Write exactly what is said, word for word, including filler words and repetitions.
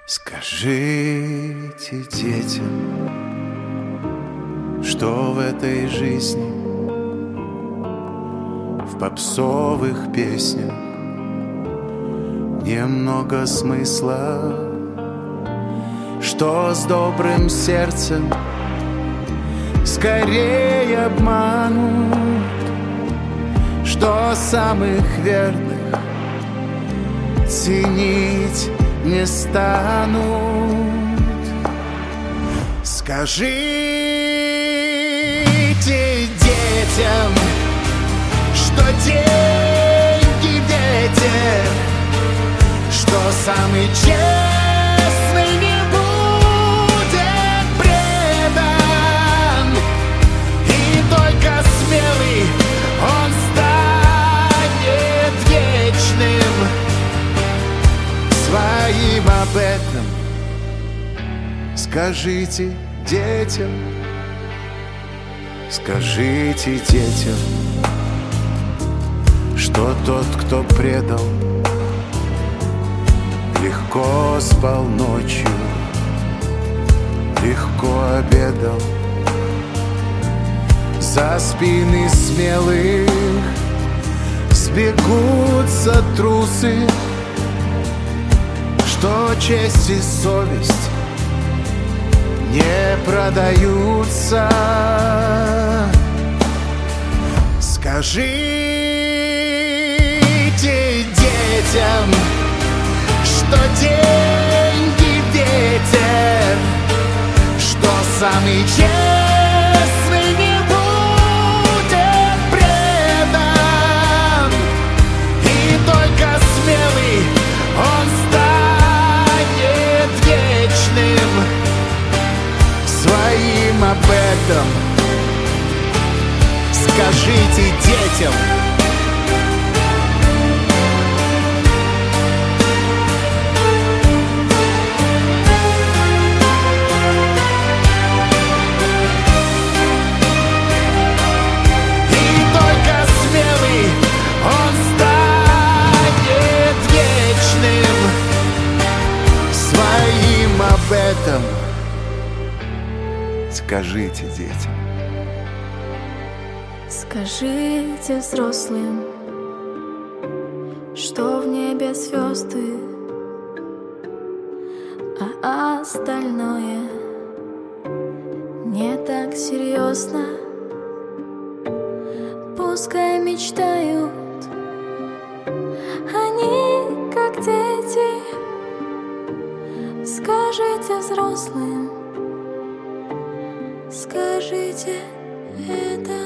Скажите детям, что в этой жизни, в попсовых песнях немного смысла, что с добрым сердцем скорее обманут, что самых верных ценить не станут. Скажите детям, что деньги в детях, что самый честный не будет предан, и только смелый он станет вечным. Своим об этом скажите детям, скажите детям, что тот, кто предал, легко спал ночью, легко обедал. За спины смелых сбегутся трусы, что честь и совесть не продаются. Скажите детям, что деньги в детях, что самый честный не будет предан, и только смелый он станет вечным. Своим об этом скажите детям. И только смелый он станет вечным. Своим об этом скажите детям. Скажите взрослым, что в небе звезды, а остальное не так серьезно. Пускай мечтают они, как дети. Скажите взрослым, скажите это.